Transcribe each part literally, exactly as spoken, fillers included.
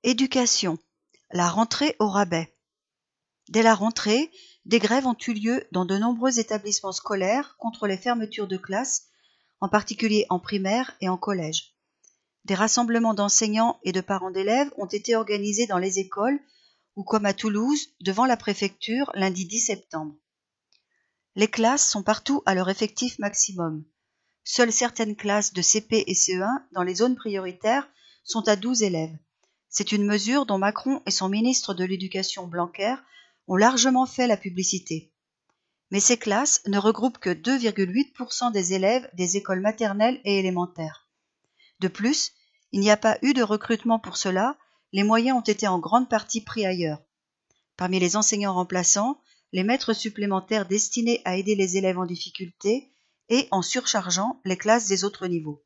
Éducation. La rentrée au rabais. Dès la rentrée, des grèves ont eu lieu dans de nombreux établissements scolaires contre les fermetures de classes, en particulier en primaire et en collège. Des rassemblements d'enseignants et de parents d'élèves ont été organisés dans les écoles ou, comme à Toulouse, devant la préfecture lundi dix septembre. Les classes sont partout à leur effectif maximum. Seules certaines classes de C P et C E un dans les zones prioritaires sont à douze élèves. C'est une mesure dont Macron et son ministre de l'Éducation Blanquer ont largement fait la publicité. Mais ces classes ne regroupent que deux virgule huit pour cent des élèves des écoles maternelles et élémentaires. De plus, il n'y a pas eu de recrutement pour cela, les moyens ont été en grande partie pris ailleurs. Parmi les enseignants remplaçants, les maîtres supplémentaires destinés à aider les élèves en difficulté et en surchargeant les classes des autres niveaux.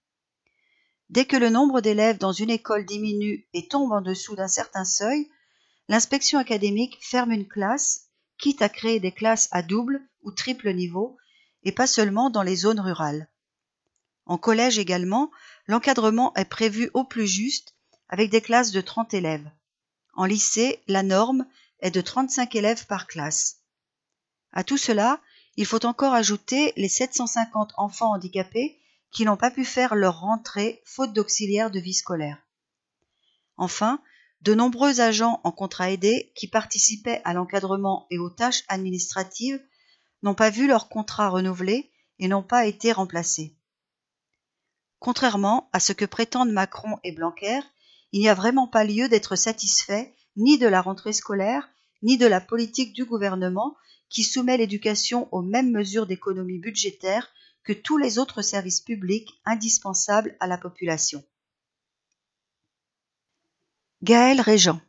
Dès que le nombre d'élèves dans une école diminue et tombe en dessous d'un certain seuil, l'inspection académique ferme une classe, quitte à créer des classes à double ou triple niveau, et pas seulement dans les zones rurales. En collège également, l'encadrement est prévu au plus juste, avec des classes de trente élèves. En lycée, la norme est de trente-cinq élèves par classe. À tout cela, il faut encore ajouter les sept cent cinquante enfants handicapés qui n'ont pas pu faire leur rentrée faute d'auxiliaires de vie scolaire. Enfin, de nombreux agents en contrat aidé qui participaient à l'encadrement et aux tâches administratives n'ont pas vu leur contrat renouvelé et n'ont pas été remplacés. Contrairement à ce que prétendent Macron et Blanquer, il n'y a vraiment pas lieu d'être satisfait ni de la rentrée scolaire, ni de la politique du gouvernement qui soumet l'éducation aux mêmes mesures d'économie budgétaire que tous les autres services publics indispensables à la population. Gaël Régent.